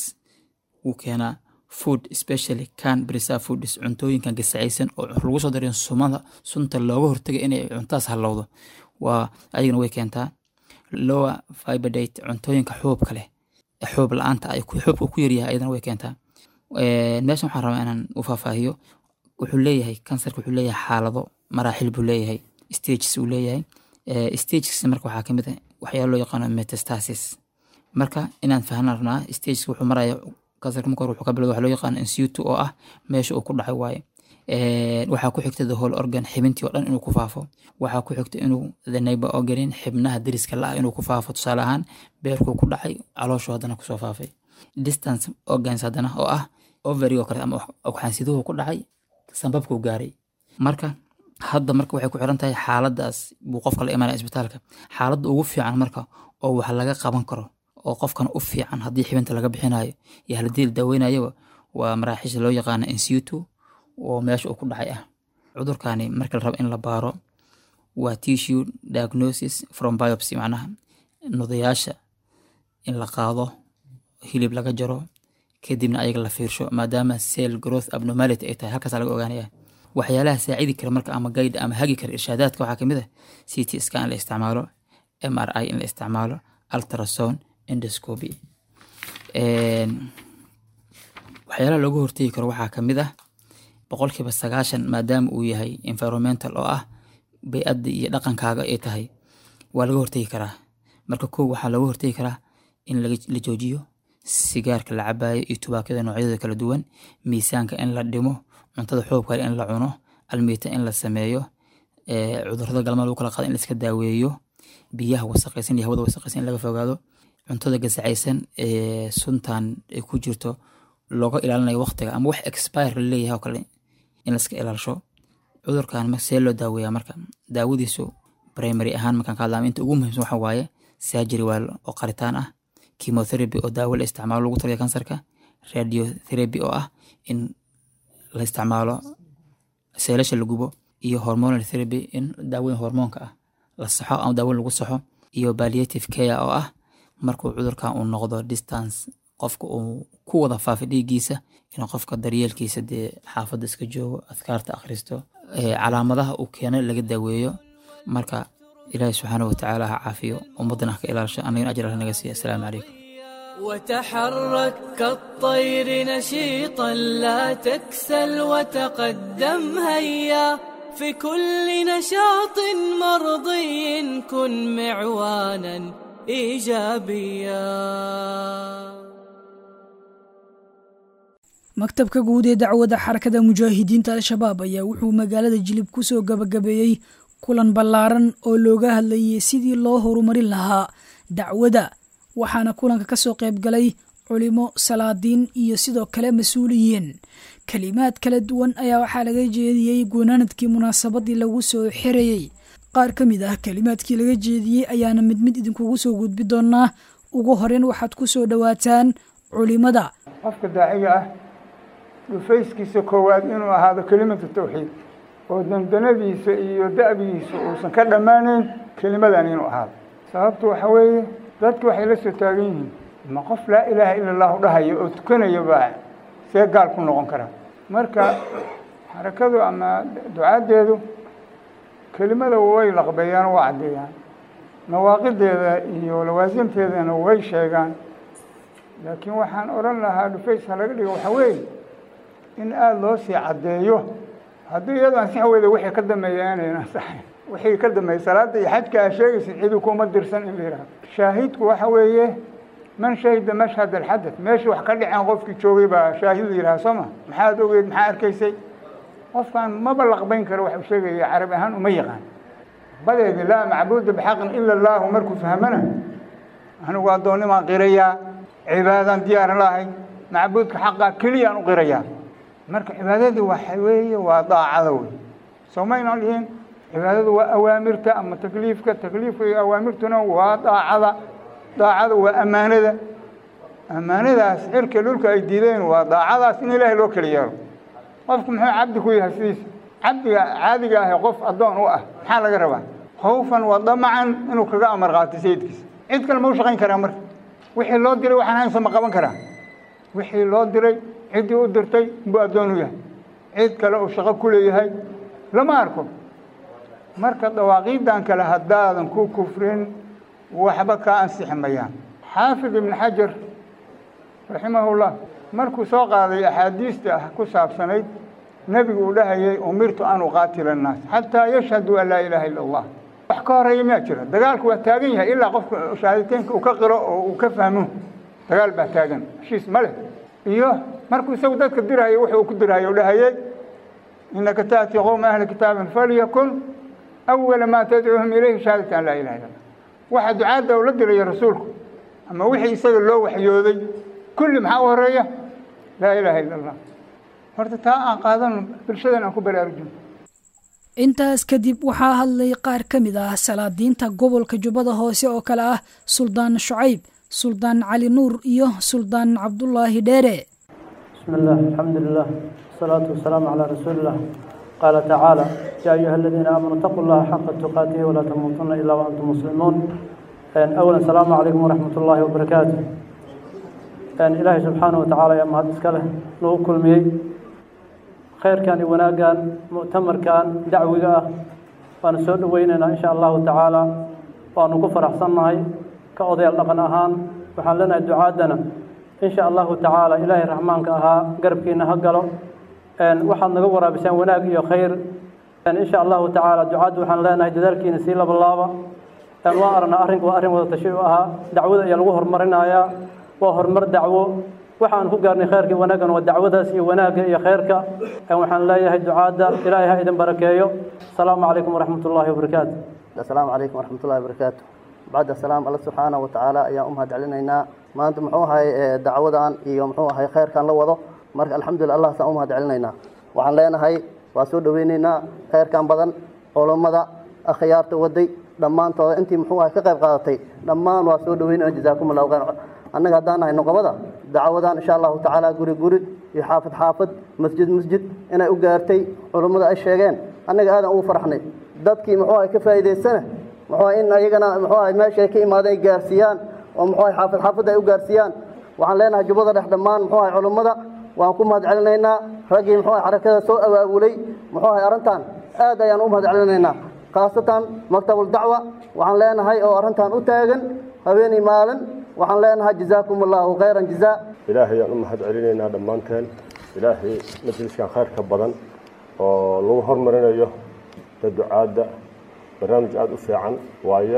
Speaker 7: uu keenaa. food especially can preserve foods cuntooyinkan gasacaysan oo lagu soo darin sumada sunta looga hortagay inay cuntaas halowdo waa ayagana way keentaa. lower fiber diet cuntooyinka xuubka leh xuub la'aanta ay xuubka ku yaryahay ayadana way keentaa. meeshan waxaan rabaa inaan u faahfaahiyo wuxuu leeyahay kansarka wuxuu leeyahay xaalado maraaxil buu leeyahay stages uu leeyahay. stages marka waxaa kamid ah waxyaalo loo yaqaano metastasis. marka inaan fahanaa rabnaa stages wuxuu maraya kansarka marka hore wuxuu ka bilowda waxa loo yaqaan in situ oo ah meesha uu ku dhacay waaye. waxaa ku xigta the whole organ xibintii oo dhan inuu ku faafo. waxaa ku xigta inuu the neighbor organ xibnaha dariska la ah inuu ku faafo, tusaale ahaan beerkuu ku dhacay calooshu haddana kusoo faafay. distance organs haddana oo ah ovary oo kale ama ugxansiduhu ku dhacay sanbabkuu gaaray. marka hadda marka waxay ku xiran tahay xaaladaas buu qofka la imaanaya isbitaalka. xaaladda ugu fiican marka oo wax laga qaban karo oo qofkan u fiican haddii xibinta laga bixinayo iyo haddii la daaweynayo waa maraaxiisha loo yaqaano in situ oo meesha uu ku dhacay ah. cudurkani marka la rabo in la baaro waa tissue diagnosis from biopsy, macnaha nudayaasha in la qaado hilib laga jaro kadibna ayaga la fiirsho maadaama cell growth abnormality ay tahay, halkaas laga ogaanaya. waxyaalaha saacidi kara marka ama guide ama hagi kara irshaadaadka waxaa kamid ah C T scan la isticmaalo, M R I in la isticmaalo, ultrasound, endoscopy. waxyaalaha looga hortegi karo waxaa kamid ah boqolkiiba sagaashan maadaama uu yahay environmental oo ah bay'adda iyo dhaqankaaga ay tahay waa laga hortegi karaa. marka kow waxaa looga hortegi karaa in la joojiyo sigaarka la cabaayo iyo tubaakada noocyada kala duwan, miisaanka in la dhimo, cuntada xoogga in la cuno, almiita in la sameeyo, cudurrada galmada lagu kala qaado in la iska daaweeyo, biyaha wasaqaysan iyo hawada wasaqaysan in laga fogaado, cuntada gasacaysan ee suntan ay ku jirto looga ilaalinayo waqtiga ama wax expire la leeyahay oo kale in la iska ilaalisho. cudurkan ma see loo daaweeyaa marka daawadiisu primary ahaan markaan ka hadlaamo inta ugu muhiimsan waxa waaye surgery waa oo qaritaan ah, chemotherapy oo daawo la isticmaalo lagu taliya kansarka, radiotherapy oo ah in la isticmaalo seelasha la gubo, iyo hormonal therapy in daawooyin hormoonka ah la saxo ama daawo lagu saxo, iyo palliative care oo ah markuu cudurkan uu noqdo distance qofka uu ku wada faafi dhiiggiisa inuu qofka daryeelkiisa dee xaafadda iska joogo, adkaarta akhristo, calaamadaha uu keenay laga daaweeyo. marka ilaahay subxaanahu watacaala ha caafiyo ummaddana ha ka ilaalisho, annagana ajir alla naga siiya. assalaamu calaykum.
Speaker 1: وتحرك كالطير نشيطا لا تكسل وتقدم هيا في كل نشاط مرضي كن معوانا إيجابيا.
Speaker 2: maktabka guud ee dacwada xarakada mujaahidiinta al-shabaab ayaa wuxuu magaalada jilib ku soo gabagabeeyey kulan ballaaran oo looga hadlayay sidii loo horumarin lahaa dacwada, waxaana kulanka ka soo qayb galay culimo, salaadiin iyo sidoo kale mas-uuliyiin. kalimaad kala duwan ayaa waxaa laga jeediyey gunaanadkii munaasabadii lagu soo xirayey. qaar ka mid ah kalimaadkii laga jeediyey ayaana mid mid idinkugu soo gudbi doonaa. ugu horeyn waxaad ku soo dhowaataan culimada.
Speaker 8: qofka daaciga ah dhufayskiisa koowaad inuu ahaado kelimatu tawxiid oo dandanadiisa iyo da'bigiisa uusan ka dhammaanayn kelimadan inuu ahaado. sababtu waxa weeye dadku waxay la soo taagan yihiin ma qof laa ilaaha ila allahu dhahayo oo tukanaya baa see gaal ku noqon kara. marka xarakadu ama ducaadeedu kelimada way laqbeeyaan waa caddeeyaan, nawaaqideeda iyo lawaasimteedana way sheegaan. laakiin waxaan odhan lahaa dhufayska laga dhigo waxa weeye in aada loo sii caddeeyo. haddii iyadoo ansix weyda wixii ka dambeeya inayna ansaxayn, wixii ka dambeeya salaada iyo xajka aa sheegaysid cidu kuma dirsan in la yidhahdo. shaahidku waxa weeye man shahida mashhad alxadath, meeshii wax ka dhiceen qofkii joogay baa shaahid la yidhaha sooma. maxaad ogeyd, maxaa arkaysay? qofkan maba laqbayn karo wax uu sheegaya carabi ahaan uma yaqaan. badeedi laa macbuuda bixaqin ila allaahu markuu fahmana anigu addoonnimaan qirayaa, cibaadaan diyaaran lahay, macbuudka xaqaa keliyaan u qirayaa. marka cibaadadu waxa weeye waa daacada wey. soo maynaan dhihin cibaadadu waa awaamirta ama takliifka, takliifka iyo awaamirtuna waa daacada, daacada waa ammaanada, ammaanadaas cirka dhulka ay diideen waa daacadaas in ilaahay loo kala yeelo. qofku muxuu cabdi ku yahay sidiisa? cabdiga caadiga ah qof addoon u ah maxaa laga rabaa? khawfan wa damacan inuu kaga amar qaato sayidkiisa. cid kale ma u shaqayn karaa marka? wixii loo diray waxaan haynsa ma qaban karaa? wixii loo diray ciddii u dirtay buu addoon u yahay, cid kale uu shaqo ku leeyahay lama arko. marka dawaaqiidan kale haddaadan ku kufrin waxba kaa ansixi mayaan. xaafid ibn xajar raximahullah markuu soo qaaday axaadiista ah ku saabsanayd nebigu uu dhahayay umirtu an uqaatila annaas xataa yashhaduu an laa ilaaha illa allah. wax ka horeeya miyaa jira? dagaalku waa taagan yahay ilaa qofka shahaadateynka uu ka qiro oo uu ka fahmo. dagaal baa taagan, heshiis ma leh. iyo markuu isagu dadka diraayo wuxuu ku diraayo u dhahayay innaka taati qowma ahla kitaabin falyakun awala maa tadcuuhum ilayhi shahaadata an laa ilaha illa allah waxa ducaadda uu la dirayo rasuulku ama wixii isaga loo waxyooday kulli maxaa u horeeya laa ilaaha illa allah horta taa aan qaadano bulshadan aan ku baraarujino
Speaker 2: intaas kadib waxaa hadlay qaar ka mid ah salaadiinta gobolka jubbada hoose oo kale ah suldaan shucayb suldaan cali nuur iyo suldaan cabdulaahi dheere
Speaker 9: بسم الله الحمد لله والصلاة والسلام على رسول الله قال تعالى يا أيها الذين آمنوا اتقوا الله حق تقاته ولا تموتن إلا وأنتم مسلمون أولا السلام عليكم ورحمة الله وبركاته إلهي سبحانه وتعالى يا مهد اسكاله لو كل مي خير كان وناقان مؤتمر كان دعوي وأنا سؤال ويننا إن شاء الله تعالى وأنا كفر أحسننا كأضيع لقنا هان وحلنا الدعاء إن شاء الله تعالى إلهي الرحمن كأها قربكينا هقلو وحن نقورا بسان وناقي خير إن شاء الله تعالى دعاء وحن لنا جدالكي نسيلا بالله وأرنا أرنك وأرن وتشيئها دعوة يلغوهر مرنا يا وهر مر دعوة وحن هقرني خيرك وناقا والدعوة سي وناقي يا خيرك وحن لا يهي الدعاء إلهي إذن بركايو السلام عليكم ورحمة الله وبركاته
Speaker 10: السلام عليكم ورحمة الله وبركاته بعد السلام الله سبحانه وتعالى يا أمها دعلنا ما أنت محوها دعوة عن يوم محوها خير كان لوضه مرك الحمد لله الله سأمها دعلنا وعن لنا هاي واسود ويننا خير كان بدن أولو ماذا أخيار تودي لما أنت أنت محوها كقيب قاطي لما واسود وين جزاكم الله خير أنا قدانا إنه قبضة دعوة إن شاء الله تعالى قري قري يحافظ حافظ مسجد مسجد أنا أجارتي أولو ماذا الشيئين أنا هذا أو فرحني dadkii muxuu ay ka faa'iideysana muxuu in ayagana muxuu ay meesha ka imaaday gaarsiiyaan oo muxuu ay xaafid xaafid ay u gaarsiiyaan waxaan leenahay jubbada dhex dhamaan muxuu ay culimada waan ku mahad celinaynaa ragii muxuu ay xarakada soo abaabulay muxuu ay arintan aad ayaan u mahad celinaynaa khaasatan maktabul dacwa waxaan leenahay oo arintan u taagan habeenii maalin waxaan leenahay jazaakumullahu khayran jazaa
Speaker 11: ilaahay aan u mahad celinaynaa dhamaanteen ilaahay majliskan khayrka badan oo lagu hormarinayo ducaada barnaamij aad u fiican waaye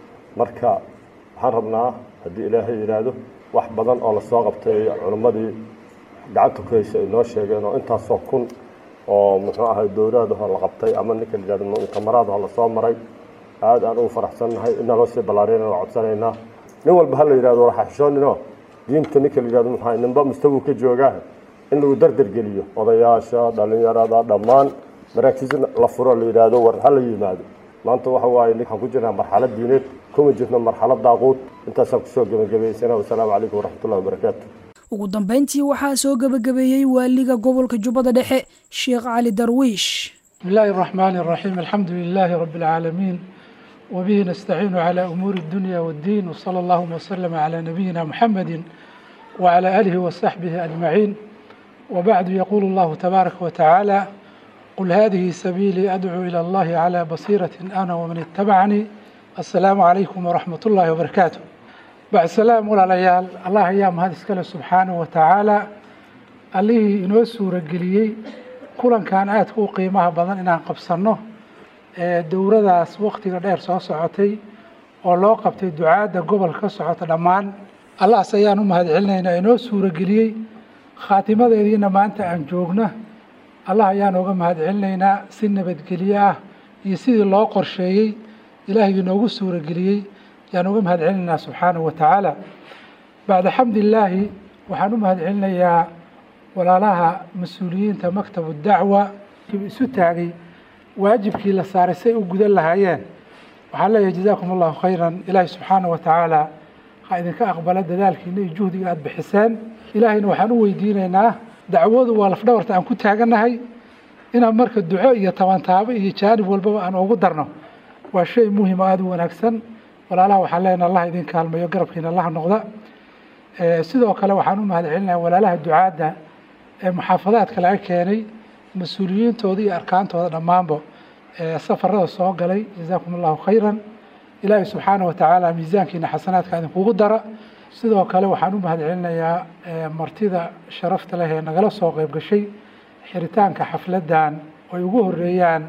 Speaker 11: marka waxaan rabnaa haddii ilaahay yidhaahdo wax badan oo la soo qabtay culimmadii gacanta ku haysa ay noo sheegeen oo intaasoo kun oo muxuu ahay dowlaadaha la qabtay ama ninka la yidhahdo mu'tamaraadaha la soo maray aad aan ugu faraxsannahay inaa loo sii ballaariyana waa codsanaynaa nin walba ha la yidhahdo waraxashooninoo diinta ninka la yidhahdo muxuu ahay ninba mustawuu ka joogaa in lagu dardargeliyo odayaasha dhallinyarada dhammaan maraakiis la furo la yiraahdo war hal yimaado maanta waxa waaye waxaan ku jirnaa marxalad diineed kuma jirno marxalad daaqood intaas ku soo gabagabeysana wassalaamu calaykum waraxmatullaahi wabarakaatuh
Speaker 2: ugu dambeyntii waxaa soo gabagabeeyay waaliga gobolka jubbada dhexe sheekh cali darwiish
Speaker 12: bismillaahi raxmaani raxiim alxamdu lilaahi rabbi alcaalamiin وبه نستعين على أمور الدنيا والدين وصلى الله وسلم على نبينا محمد وعلى آله وصحبه أجمعين وبعد يقول الله تبارك وتعالى قل هذه سبيلي أدعو إلى الله على بصيرة أنا ومن اتبعني السلام عليكم ورحمة الله وبركاته بعد السلام ولا ليال الله أيام هذا سكاله سبحانه وتعالى اللي ينوسو رجلي كلن كان آتكو قيمها بدن إن قبصنه دورة داس وقت غير سو سعتي ولو قبت الدعاء ده قبل كسعة دمان الله سيانو مهد علنا ينوسو رجلي خاتمة ذينا ما أنت أنجوجنا الله ayaan uga mahad celinaynaa si nabadgelyo ah iyo sidii loo qorsheeyay ilaahay inoogu suura geliyay ayaan uga mahad celinaynaa subxaanahu wa tacaala bacda xamdilaahi waxaan u mahad celinayaa walaalaha mas-uuliyiinta maktabu dacwa isu taagay waajibkii la saaray say u gudan lahaayeen waxaan leeyahay jazaakum allahu khayran ilaahay subxaanahu wa tacaala ha idinka aqbala dadaalkiina iyo juhdiga aada bixiseen ilaahayna waxaan u weydiinaynaa dacwadu waa lafdhabarta aan ku taaganahay inaan marka duco iyo tabantaabo iyo jaanib walbaba aan ugu darno waa shay muhiim oo aada u wanaagsan walaalaha waxaan leenahay allah idin kaalmayo garabkiina allah noqda sidoo kale waxaan u mahad celinayaa walaalaha ducaadda ee muxaafadaadka laga keenay mas-uuliyiintooda iyo arkaantooda dhammaanba safarada soo galay jazaakum allahu khayran ilaahay subxaanahu wa tacaala miisaankiina xasanaadka idinkugu dara sidoo kale waxaan u mahad celinayaa martida sharafta leh ee nagala soo qayb gashay xiritaanka xafladan ay ugu horeeyaan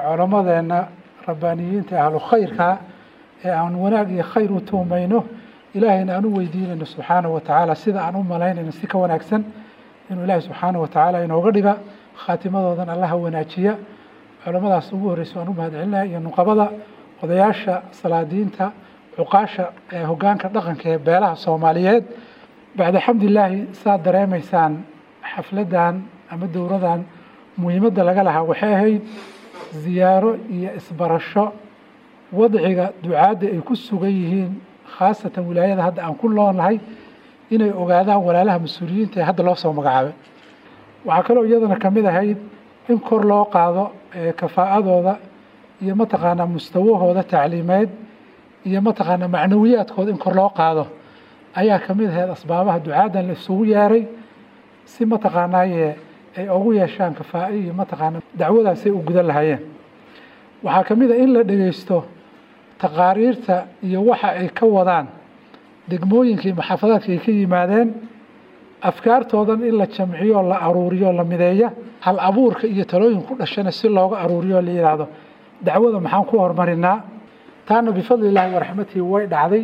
Speaker 12: culammadeenna rabbaaniyiinta ahlu khayrka ee aan wanaag iyo khayr u tuumayno ilaahayna aan u weydiinayno subxaanahu watacaala sida aan u malaynayno si ka wanaagsan inuu ilaahay subxaanahu watacaala inooga dhiga khaatimadoodan allaha wanaajiya culamadaas ugu horreysa aan u mahadcelinahay iyo nuqabada odayaasha salaadiinta cuqaasha ee hoggaanka dhaqanka ee beelaha soomaaliyeed bacda xamdilaahi saad dareemaysaan xafladdan ama dowradan muhiimadda laga lahaa waxay ahayd ziyaaro iyo isbarasho wadciga ducaadda ay ku sugan yihiin khaasatan wilaayada hadda aan ku noolnahay inay ogaadaan walaalaha mas-uuliyiinta ee hadda loo soo magacaabay waxaa kaloo iyadana ka mid ahayd in kor loo qaado kafaa'adooda iyo mataqaanaa mustawahooda tacliimeed iyo mataqaanaa macnawiyaadkooda in kor loo qaado ayaa ka mid ahayd asbaabaha ducaadan la isugu yeeray si mataqaanaaye ay ugu yeeshaan kafaa'i iyo mataqaanaa dacwadaasay u gudan lahaayeen waxaa ka mid ah in la dhegeysto taqaariirta iyo waxa ay ka wadaan degmooyinka iyo maxaafadaadka ay ka yimaadeen afkaartoodan in la jamciyo la aruuriyo la mideeya hal abuurka iyo talooyin ku dhashana si looga aruuriyo la yidhaahdo dacwada maxaan ku horumarinaa taana bifadli illaahi waraxmatihi way dhacday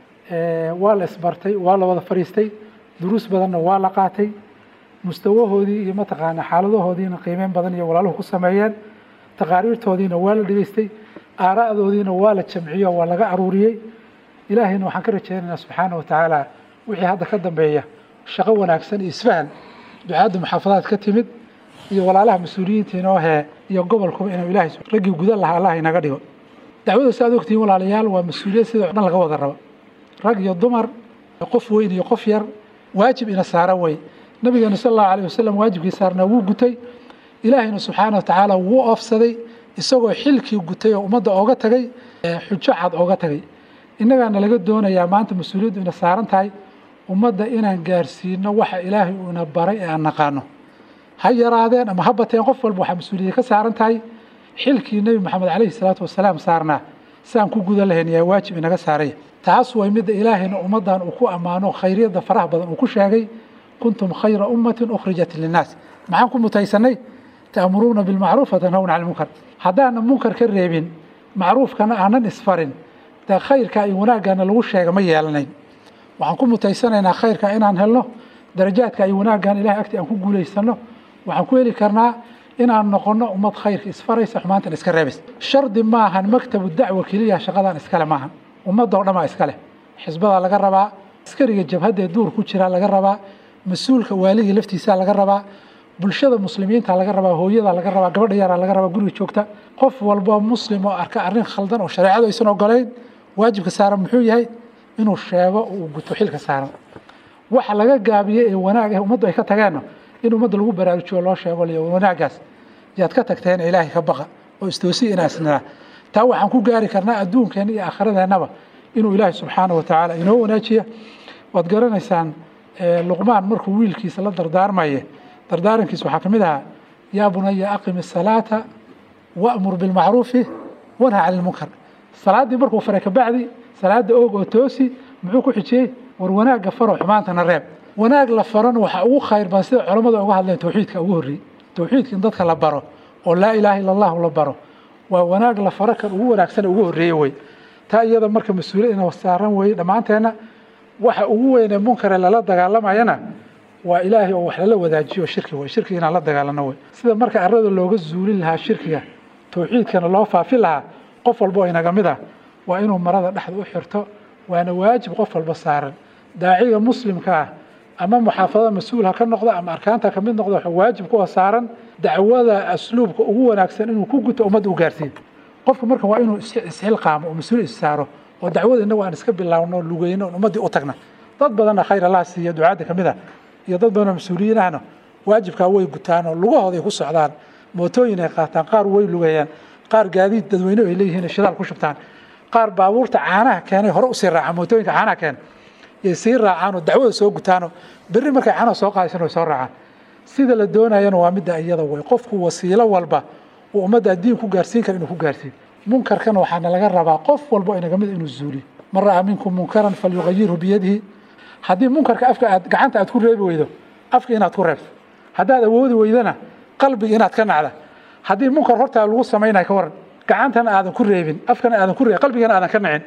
Speaker 12: waa la isbartay waa la wada fadhiistay duruus badanna waa la qaatay mustawahoodii iyo mataqaanaa xaaladahoodiina qiimeyn badan iyo walaaluhu ku sameeyeen taqaariirtoodiina waa la dhegeystay aara'doodiina waa la jamciyo waa laga aruuriyey ilaahayna waxaan ka rajaynaynaa subxaana watacaala wixii hadda ka dambeeya shaqo wanaagsan iyo isfahan ducaadda muxaafadaad ka timid iyo walaalaha mas-uuliyiinta inoo hee iyo gobolkuba inuu ilaahay raggii gudan lahaa allah inaga dhigo dacwada si aad ogtihiin walaalayaal waa mas-uuliyad sida dhan laga wada rabo rag iyo dumar qof weyn iyo qof yar waajib ina saaran wey nabigeena sal allahu alayh wasalam waajibkii saarnaa wuu gutay ilaahayna subxaana watacaala wuu oofsaday isagoo xilkii gutay oo ummadda ooga tagay xujo cad ooga tagay innagaana laga doonayaa maanta mas-uuliyaddu ina saaran tahay ummadda inaan gaarsiino waxa ilaahay uu ina baray ee aan naqaano ha yaraadeen ama ha bateen qof walba waxaa mas-uuliyad ka saaran tahay xilkii nebi maxamed calayhi salaatu wasalaam saarnaa saan ku gudan lahayn yaa waajib inaga saaraya taas way midda ilaahayna ummaddan uu ku ammaano khayriyadda faraha badan uu ku sheegay kuntum khayra ummatin ukhrijat linnaas maxaan ku mutaysanay ta'muruuna bilmacruuf watanhawna cani lmunkar haddaanan munkar ka reebin macruufkana aanan isfarin dee khayrka iyo wanaaggaana lagu sheega ma yeelanayn waxaan ku mutaysanaynaa khayrka inaan helno darajaadka iyo wanaaggan ilahay agti aan ku guulaysano waxaan ku heli karnaa inaan noqono ummad khayrka isfaraysa xumaantan iska reebaysa shardi maahan maktabu dacwa keliya shaqadan iskale maahan ummadoo dhan baa iskale xisbadaa laga rabaa askariga jabhadda ee duur ku jira laga rabaa mas-uulka waaligii laftiisaa laga rabaa bulshada muslimiinta laga rabaa hooyada laga rabaa gabadha yaraa laga rabaa guriga joogta qof walbo muslim oo arka arrin khaldan oo shareecadu aysan ogolayn waajibka saaran muxuu yahay inuu sheego uu guto xilka saaran waxa laga gaabiyey ee wanaag ah ummaddu ay ka tageenno in ummadda lagu baraarujiyo loo sheego liyo wanaaggaas yaad ka tagteen ilaahay ka baqa oo istoosi inaasnaa taa waxaan ku gaari karnaa adduunkeena iyo aakhiradeenaba inuu ilaahay subxaana watacaala inoo wanaajiya waad garanaysaan luqmaan markuu wiilkiisa la dardaarmaye dardaarankiisa waxaa ka mid ahaa yaa bunaya aqimi asalaata wa'mur bilmacruufi wanha cani lmunkar salaaddii markuu faray kabacdi salaada oog oo toosi muxuu ku xijiyey war wanaagga faro xumaantana reeb wanaag la farona waxaa ugu khayr badan sida culammada uga hadleen tawxiidka ugu horreeyey tawxiidka in dadka la baro oo laa ilaaha illa allahu la baro waa wanaag la faro kan ugu wanaagsan ugu horreeye wey taa iyada marka mas-uuliyad ina saaran weeye dhammaanteenna waxa ugu weynee munkare lala dagaalamayana waa ilaahay oo wax lala wadaajiyo shirki wey shirki inaan la dagaalano wey sida marka arada looga zuulin lahaa shirkiga tawxiidkana loo faafin lahaa qof walbo inaga mid ah waa inuu marada dhexda u xirto waana waajib qof walba saaran daaciga muslimka ah ama muxaafadada mas-uul ha ka noqdo ama arkaanta ka mid noqdo waxa waajib ku saaran dacwada asluubka ugu wanaagsan inuu ku guto ummadda u gaarsiiyo qofka marka waa inuu isxilqaamo oo mas-uul is saaro oo dacwada innagu aan iska bilaawno lugeyno oo ummaddii u tagna dad badanna khayr allah siiya ducaadda ka mid ah iyo dad badanoo mas-uuliyiinahna waajibkaa way gutaan oo lugahooda ay ku socdaan mootooyin ay qaataan qaar way lugayaan qaar gaadiid dadweyne ay leeyihiin shidaal ku shubtaan qaar baabuurta caanaha keenay hore usii raacaan mootooyinka caanaha keen yay sii raacaan oo dacwada soo gutaanoo berri markay caanaha soo qaadaysan way soo raacaan sida la doonayana waa midda iyada way qofku wasiilo walba uu ummadda diin ku gaarsiin kara inuu ku gaarsiiyo munkarkana waxaana laga rabaa qof walba inaga mid inuu zuuliyo man ra'a minkum munkaran falyugayirhu biyadihi haddii munkarka afka aad gacanta aad ku reebi weydo afka inaad ku reebto haddaad awoodi weydana qalbiga inaad ka nacda haddii munkar hortaa lagu samaynayo ka waran gacantana aadan ku reebin afkana aadan ku reebin qalbigana aadan ka nacin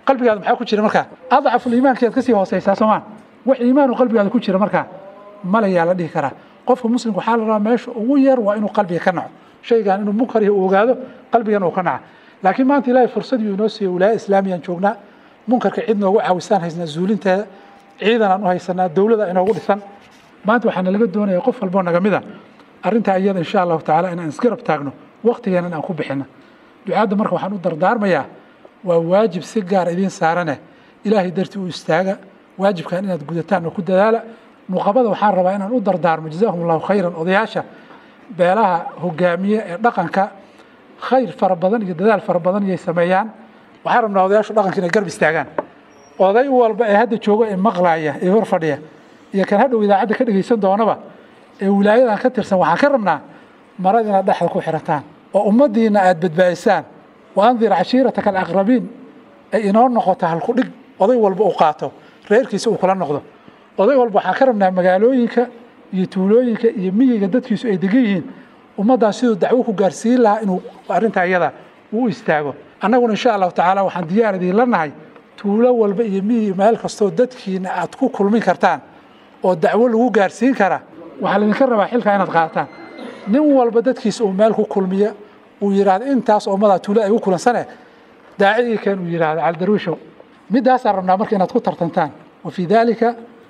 Speaker 12: qalbigaada maxaa ku jira markaa adcafu iimaankeed kasii hooseysaa soomaa wax iimaanu qalbigaada ku jira markaa malayaa la dhihi karaa qofka muslimka waxaa la rabaa meesha ugu yar waa inuu qalbiga ka naco shaygan inuu munkar uu ogaado qalbigan uu ka naco laakiin maanta ilaahay fursad uu inoo siiyey wilaaya islaamiyaan joognaa munkarka cid noogu caawisaan haysnaa zuulinteeda ciidan aan u haysanaa dowladda inoogu dhisan maanta waxaana laga doonayaa qof walboo naga mid a arrintaa iyada insha allahu tacaala inaan isgarab taagno waqtigeenan aan ku bixino ducaadda marka waxaan u dardaarmayaa waa waajib si gaar idiin saarane ilaahay dartii u istaaga waajibkan inaad gudataan oo ku dadaala nuqabada waxaan rabaa inaan u dardaarmo jazaahum allahu khayran odayaasha beelaha hogaamiye ee dhaqanka khayr fara badan iyo dadaal fara badan iyay sameeyaan waxaan rabnaa odayaashu dhaqanka inay garab istaagaan oday walba ee hadda jooga ee maqlaaya ee hor fadhiya iyo kan hadhow idaacadda ka dhegaysan doonaba ee wilaayadan ka tirsan waxaan ka rabnaa marad inaad dhexda ku xirataan oo ummaddiina aad badbaadisaan wa andir cashiirataka alaqrabiin ay inoo noqoto halku dhig oday walba uu qaato reerkiisa uu kula noqdo oday walba waxaan ka rabnaa magaalooyinka iyo tuulooyinka iyo miyiga dadkiisu ay degan yihiin ummaddaas siduu dacwo ku gaarsiin lahaa inuu arrintaa iyada uu istaago annaguna insha allahu tacaala waxaan diyaar idiinla nahay tuulo walba iyo miyi meel kastoo dadkiina aad ku kulmin kartaan oo dacwo lagu gaarsiin kara waxaa laydinka rabaa xilkaa inaad qaataan nin walba dadkiisa uu meel ku kulmiya uu yidhaahdo intaas ummadaa tuulo ay u kulansane daacigii keen uu yidhaahdo caldarwiishow midaasaan rabnaa marka inaad ku tartantaan wa fii daalika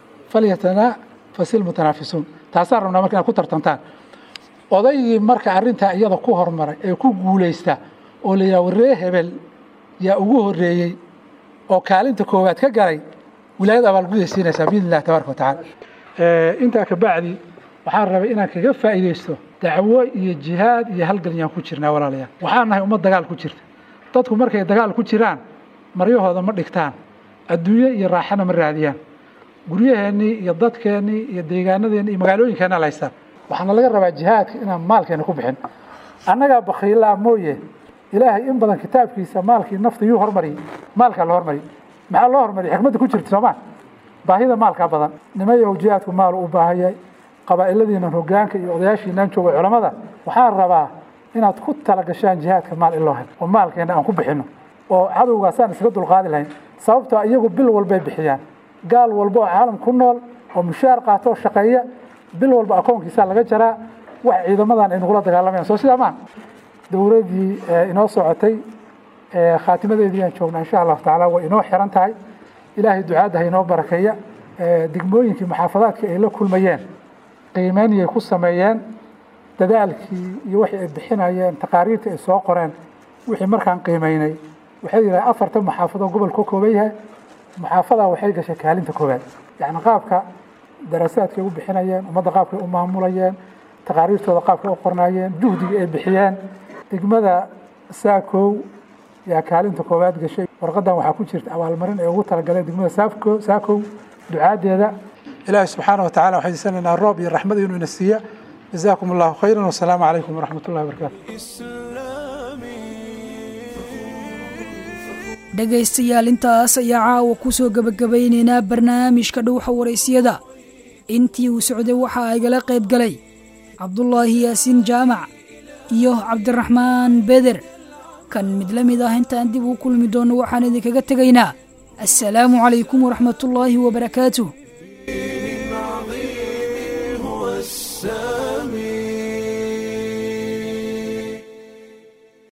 Speaker 12: falyatanafasi lmutanaafisuun taasaan rabnaa marka inaad ku tartantaan odaygii marka arrintaa iyada ku hormaray ee ku guulaysta oo la yidhaha warree hebel yaa ugu horreeyey oo kaalinta koowaad ka galay wilaayada abaalguday siinaysaa biidni illahi tabaraka wa tacaala intaa ka bacdi waxaan rabay inaan kaga faa'iidaysto dacwo iyo jihaad iyo halgan yaan ku jirnaa walaalayaal waxaan nahay ummad dagaal ku jirta dadku markay dagaal ku jiraan maryahooda ma dhigtaan adduunye iyo raaxana ma raadiyaan guryaheennii iyo dadkeennii iyo deegaanadeennii iyo magaalooyinkeenna la haystaan waxaana laga rabaa jihaadka inaan maalkeena ku bixin annagaa bakhiilaa mooye ilaahay in badan kitaabkiisa maalkii nafta yuu hormariyey maalkaa la hormariyey maxaa loo hormariyay xikmadda ku jirta soomaa baahida maalkaa badan nimayow jihaadku maal u baahayay qabaa'iladiinan hogaanka iyo odayaashiinaan jooga culamada waxaan rabaa inaad ku tala gashaan jihaadka maal in loo helo oo maalkeena aan ku bixino oo cadowgaasaan iskaga dulqaadi lahayn sababtoo iyagu bil walbay bixiyaan gaal walba oo caalam ku nool oo mushaar qaato oo shaqeeya bil walba akoonkiisaa laga jaraa wax ciidamadan ay nagula dagaalamayaan soo sidaa maa dowladdii inoo socotay khaatimadeedii aan joognaa insha allahu tacaala way inoo xiran tahay ilaahay ducaadda ha inoo barakeeya degmooyinkii maxaafadaadkii ay la kulmayeen qiimeyniyay ku sameeyeen dadaalkii iyo wixii ay bixinayeen taqaariirta ay soo qoreen wixii markaan qiimeynay waxay yidhahdeen afartan maxaafadoo gobolka ka kooban yahay maxaafadaa waxay gashay kaalinta koowaad yacni qaabka daraasaadkay u bixinayeen ummadda qaabkay u maamulayeen taqaariirtooda qaabkay u qornaayeen juhdigii ay bixiyeen degmada saakow yaa kaalinta koowaad gashay warqadan waxaa ku jirta abaalmarin ay ugu talagaleen degmada saako saakow ducaadeeda ilaahi subxaana wa tacala waxaan diisanaynaa roob iyo raxmad inuu ina siiya jazaakum allahu khayran wasalaamu calaykum waraxmat ullahi wabarakaatu
Speaker 2: dhegaystayaal intaas ayaa caawa ku soo gebagabaynaynaa barnaamijka dhowxa waraysyada intii uu socday waxaa igala qayb galay cabdulaahi yaasiin jaamac iyo cabdiraxmaan beder kan mid la mid ah intaan dib u kulmi doonno waxaan idinkaga tegaynaa assalaamu calaykum waraxmatullaahi wabarakaatuh